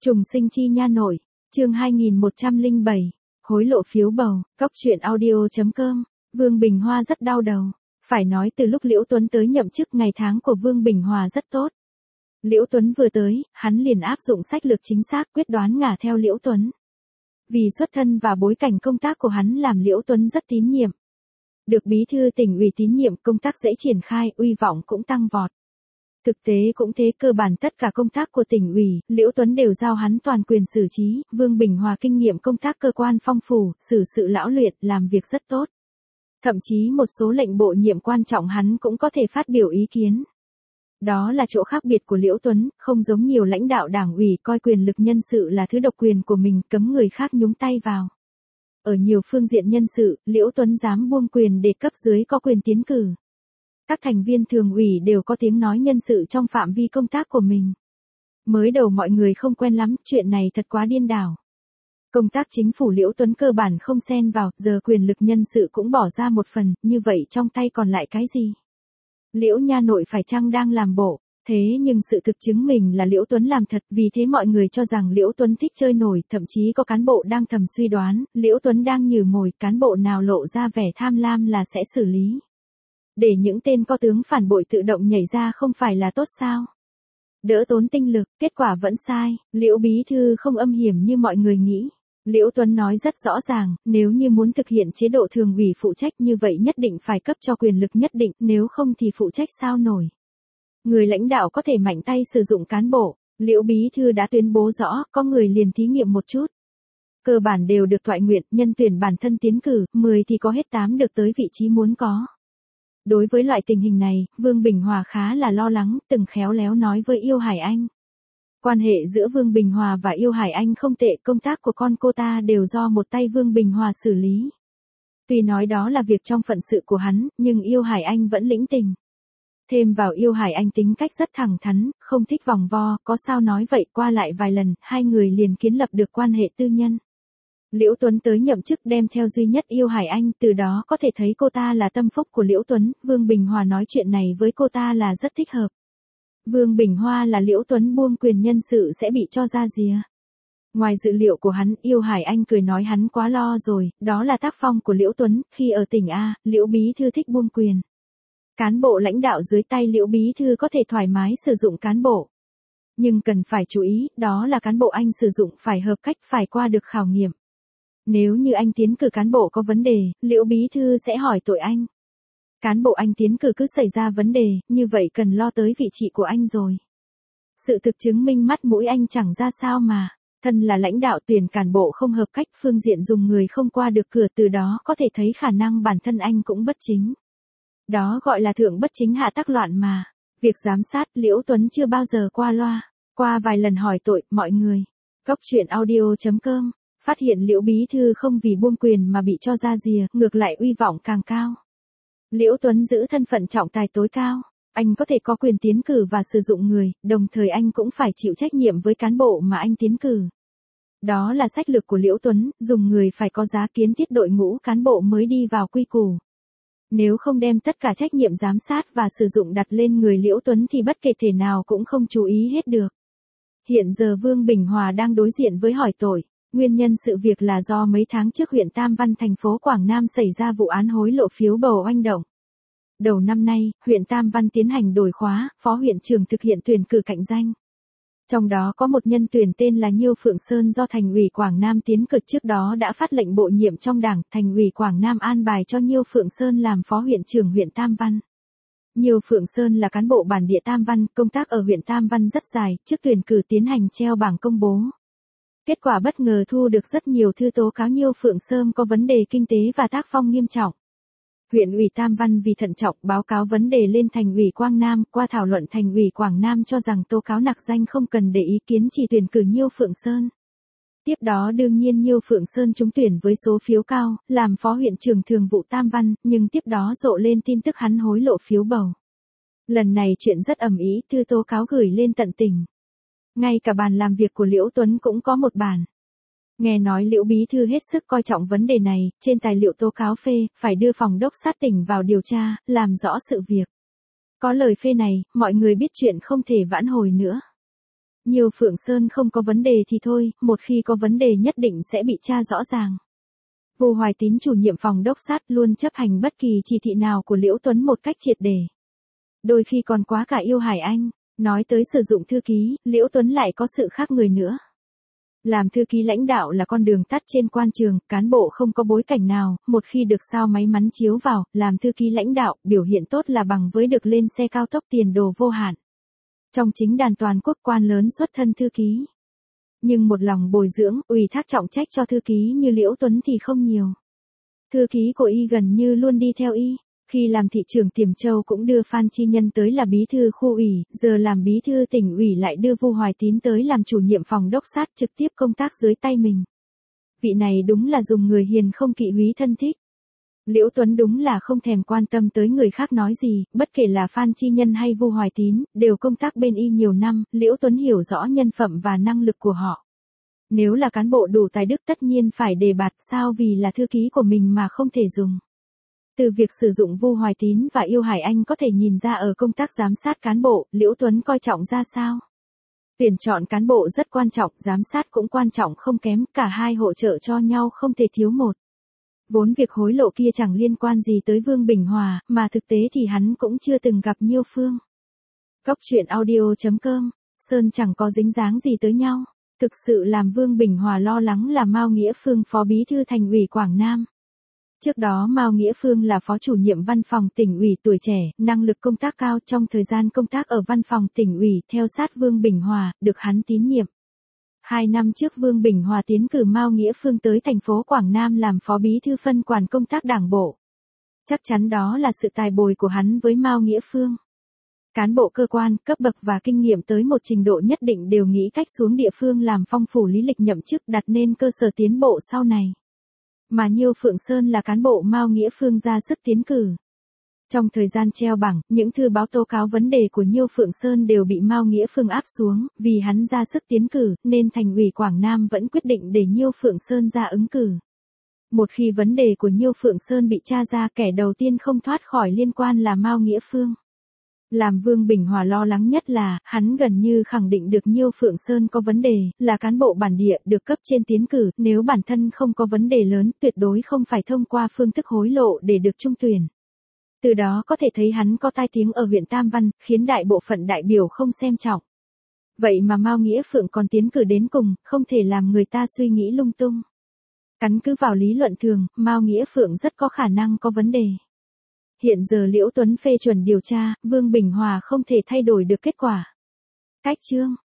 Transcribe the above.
Trùng sinh chi nha nội, chương 2107, hối lộ phiếu bầu, cóc truyện audio.com, Vương Bình Hoa rất đau đầu. Phải nói từ lúc Liễu Tuấn tới nhậm chức ngày tháng của Vương Bình Hoa rất tốt. Liễu Tuấn vừa tới, hắn liền áp dụng sách lược chính xác quyết đoán ngả theo Liễu Tuấn. Vì xuất thân và bối cảnh công tác của hắn làm Liễu Tuấn rất tín nhiệm. Được bí thư tỉnh ủy tín nhiệm, công tác dễ triển khai, uy vọng cũng tăng vọt. Thực tế cũng thế, cơ bản tất cả công tác của tỉnh ủy, Liễu Tuấn đều giao hắn toàn quyền xử trí. Vương Bình Hoa kinh nghiệm công tác cơ quan phong phú, xử sự lão luyện, làm việc rất tốt. Thậm chí một số lệnh bổ nhiệm quan trọng hắn cũng có thể phát biểu ý kiến. Đó là chỗ khác biệt của Liễu Tuấn, không giống nhiều lãnh đạo đảng ủy coi quyền lực nhân sự là thứ độc quyền của mình, cấm người khác nhúng tay vào. Ở nhiều phương diện nhân sự, Liễu Tuấn dám buông quyền để cấp dưới có quyền tiến cử. Các thành viên thường ủy đều có tiếng nói nhân sự trong phạm vi công tác của mình. Mới đầu mọi người không quen lắm, chuyện này thật quá điên đảo. Công tác chính phủ Liễu Tuấn cơ bản không xen vào, giờ quyền lực nhân sự cũng bỏ ra một phần, như vậy trong tay còn lại cái gì? Liễu nha nội phải chăng đang làm bộ? Thế nhưng sự thực chứng minh là Liễu Tuấn làm thật, vì thế mọi người cho rằng Liễu Tuấn thích chơi nổi, thậm chí có cán bộ đang thầm suy đoán, Liễu Tuấn đang nhử mồi, cán bộ nào lộ ra vẻ tham lam là sẽ xử lý. Để những tên co tướng phản bội tự động nhảy ra không phải là tốt sao? Đỡ tốn tinh lực, kết quả vẫn sai, Liễu bí thư không âm hiểm như mọi người nghĩ. Liễu Tuấn nói rất rõ ràng, nếu như muốn thực hiện chế độ thường ủy phụ trách như vậy nhất định phải cấp cho quyền lực nhất định, nếu không thì phụ trách sao nổi. Người lãnh đạo có thể mạnh tay sử dụng cán bộ, Liễu bí thư đã tuyên bố rõ, có người liền thí nghiệm một chút. Cơ bản đều được toại nguyện, nhân tuyển bản thân tiến cử, 10 thì có hết 8 được tới vị trí muốn có. Đối với loại tình hình này, Vương Bình Hoa khá là lo lắng, từng khéo léo nói với Yêu Hải Anh. Quan hệ giữa Vương Bình Hoa và Yêu Hải Anh không tệ, công tác của con cô ta đều do một tay Vương Bình Hoa xử lý. Tuy nói đó là việc trong phận sự của hắn, nhưng Yêu Hải Anh vẫn lĩnh tình. Thêm vào Yêu Hải Anh tính cách rất thẳng thắn, không thích vòng vo, có sao nói vậy, qua lại vài lần, hai người liền kiến lập được quan hệ tư nhân. Liễu Tuấn tới nhậm chức đem theo duy nhất Yêu Hải Anh, từ đó có thể thấy cô ta là tâm phúc của Liễu Tuấn, Vương Bình Hoa nói chuyện này với cô ta là rất thích hợp. Vương Bình Hoa là Liễu Tuấn buông quyền nhân sự sẽ bị cho ra rìa. Ngoài dự liệu của hắn, Yêu Hải Anh cười nói hắn quá lo rồi, đó là tác phong của Liễu Tuấn, khi ở tỉnh A, Liễu bí thư thích buông quyền. Cán bộ lãnh đạo dưới tay Liễu bí thư có thể thoải mái sử dụng cán bộ. Nhưng cần phải chú ý, đó là cán bộ anh sử dụng phải hợp cách, phải qua được khảo nghiệm. Nếu như anh tiến cử cán bộ có vấn đề, Liễu bí thư sẽ hỏi tội anh. Cán bộ anh tiến cử cứ xảy ra vấn đề, như vậy cần lo tới vị trí của anh rồi. Sự thực chứng minh mắt mũi anh chẳng ra sao mà. Thân là lãnh đạo tuyển cán bộ không hợp cách, phương diện dùng người không qua được cửa, từ đó có thể thấy khả năng bản thân anh cũng bất chính. Đó gọi là thượng bất chính hạ tác loạn mà. Việc giám sát Liễu Tuấn chưa bao giờ qua loa. Qua vài lần hỏi tội, mọi người. Cóc truyện audio.com. Phát hiện Liễu bí thư không vì buông quyền mà bị cho ra rìa, ngược lại uy vọng càng cao. Liễu Tuấn giữ thân phận trọng tài tối cao. Anh có thể có quyền tiến cử và sử dụng người, đồng thời anh cũng phải chịu trách nhiệm với cán bộ mà anh tiến cử. Đó là sách lược của Liễu Tuấn, dùng người phải có giá, kiến thiết đội ngũ cán bộ mới đi vào quy củ. Nếu không đem tất cả trách nhiệm giám sát và sử dụng đặt lên người Liễu Tuấn thì bất kể thể nào cũng không chú ý hết được. Hiện giờ Vương Bình Hoa đang đối diện với hỏi tội. Nguyên nhân sự việc là do mấy tháng trước huyện Tam Văn thành phố Quảng Nam xảy ra vụ án hối lộ phiếu bầu oanh động. Đầu năm nay, huyện Tam Văn tiến hành đổi khóa, phó huyện trưởng thực hiện tuyển cử cạnh danh. Trong đó có một nhân tuyển tên là Nhiêu Phượng Sơn do Thành ủy Quảng Nam tiến cử, trước đó đã phát lệnh bổ nhiệm trong Đảng, Thành ủy Quảng Nam an bài cho Nhiêu Phượng Sơn làm phó huyện trưởng huyện Tam Văn. Nhiêu Phượng Sơn là cán bộ bản địa Tam Văn, công tác ở huyện Tam Văn rất dài, trước tuyển cử tiến hành treo bảng công bố. Kết quả bất ngờ thu được rất nhiều thư tố cáo Nhiêu Phượng Sơn có vấn đề kinh tế và tác phong nghiêm trọng. Huyện ủy Tam Văn vì thận trọng báo cáo vấn đề lên Thành ủy Quảng Nam, qua thảo luận Thành ủy Quảng Nam cho rằng tố cáo nặc danh không cần để ý kiến, chỉ tuyển cử Nhiêu Phượng Sơn. Tiếp đó đương nhiên Nhiêu Phượng Sơn trúng tuyển với số phiếu cao, làm phó huyện trưởng thường vụ Tam Văn, nhưng tiếp đó rộ lên tin tức hắn hối lộ phiếu bầu. Lần này chuyện rất ầm ĩ, thư tố cáo gửi lên tận tỉnh. Ngay cả bàn làm việc của Liễu Tuấn cũng có một bản. Nghe nói Liễu bí thư hết sức coi trọng vấn đề này, trên tài liệu tố cáo phê, phải đưa phòng đốc sát tỉnh vào điều tra, làm rõ sự việc. Có lời phê này, mọi người biết chuyện không thể vãn hồi nữa. Nhiêu Phượng Sơn không có vấn đề thì thôi, một khi có vấn đề nhất định sẽ bị tra rõ ràng. Vu Hoài Tín chủ nhiệm phòng đốc sát luôn chấp hành bất kỳ chỉ thị nào của Liễu Tuấn một cách triệt để. Đôi khi còn quá cả yêu Hải Anh, nói tới sử dụng thư ký, Liễu Tuấn lại có sự khác người nữa. Làm thư ký lãnh đạo là con đường tắt trên quan trường, cán bộ không có bối cảnh nào, một khi được sao may mắn chiếu vào, làm thư ký lãnh đạo, biểu hiện tốt là bằng với được lên xe cao tốc tiền đồ vô hạn. Trong chính đàn toàn quốc quan lớn xuất thân thư ký. Nhưng một lòng bồi dưỡng, ủy thác trọng trách cho thư ký như Liễu Tuấn thì không nhiều. Thư ký của y gần như luôn đi theo y. Khi làm thị trưởng Tiềm Châu cũng đưa Phan Chi Nhân tới là bí thư khu ủy, giờ làm bí thư tỉnh ủy lại đưa Vu Hoài Tín tới làm chủ nhiệm phòng đốc sát trực tiếp công tác dưới tay mình. Vị này đúng là dùng người hiền không kỵ húy thân thích. Liễu Tuấn đúng là không thèm quan tâm tới người khác nói gì, bất kể là Phan Chi Nhân hay Vu Hoài Tín, đều công tác bên y nhiều năm, Liễu Tuấn hiểu rõ nhân phẩm và năng lực của họ. Nếu là cán bộ đủ tài đức tất nhiên phải đề bạt, sao vì là thư ký của mình mà không thể dùng. Từ việc sử dụng Vu Hoài Tín và Yêu Hải Anh có thể nhìn ra ở công tác giám sát cán bộ, Liễu Tuấn coi trọng ra sao. Tuyển chọn cán bộ rất quan trọng, giám sát cũng quan trọng không kém, cả hai hỗ trợ cho nhau không thể thiếu một. Vốn việc hối lộ kia chẳng liên quan gì tới Vương Bình Hòa, mà thực tế thì hắn cũng chưa từng gặp Nhiêu Phương. Góc truyện audio.com, Sơn chẳng có dính dáng gì tới nhau. Thực sự làm Vương Bình Hòa lo lắng là Mao Nghĩa Phương phó bí thư thành ủy Quảng Nam. Trước đó Mao Nghĩa Phương là phó chủ nhiệm văn phòng tỉnh ủy tuổi trẻ, năng lực công tác cao, trong thời gian công tác ở văn phòng tỉnh ủy theo sát Vương Bình Hòa, được hắn tín nhiệm. 2 năm trước Vương Bình Hòa tiến cử Mao Nghĩa Phương tới thành phố Quảng Nam làm phó bí thư phân quản công tác đảng bộ. Chắc chắn đó là sự tài bồi của hắn với Mao Nghĩa Phương. Cán bộ cơ quan, cấp bậc và kinh nghiệm tới một trình độ nhất định đều nghĩ cách xuống địa phương làm phong phủ lý lịch nhậm chức, đặt nên cơ sở tiến bộ sau này. Mà Nhiêu Phượng Sơn là cán bộ Mao Nghĩa Phương ra sức tiến cử. Trong thời gian treo bảng, những thư báo tố cáo vấn đề của Nhiêu Phượng Sơn đều bị Mao Nghĩa Phương áp xuống, vì hắn ra sức tiến cử, nên thành ủy Quảng Nam vẫn quyết định để Nhiêu Phượng Sơn ra ứng cử. Một khi vấn đề của Nhiêu Phượng Sơn bị tra ra, kẻ đầu tiên không thoát khỏi liên quan là Mao Nghĩa Phương. Làm Vương Bình Hòa lo lắng nhất là, hắn gần như khẳng định được Nhiêu Phượng Sơn có vấn đề, là cán bộ bản địa, được cấp trên tiến cử, nếu bản thân không có vấn đề lớn, tuyệt đối không phải thông qua phương thức hối lộ để được trung tuyển. Từ đó có thể thấy hắn có tai tiếng ở huyện Tam Văn, khiến đại bộ phận đại biểu không xem trọng. Vậy mà Mao Nghĩa Phượng còn tiến cử đến cùng, không thể làm người ta suy nghĩ lung tung. Căn cứ vào lý luận thường, Mao Nghĩa Phượng rất có khả năng có vấn đề. Hiện giờ Liễu Tuấn phê chuẩn điều tra, Vương Bình Hòa không thể thay đổi được kết quả. Cách chương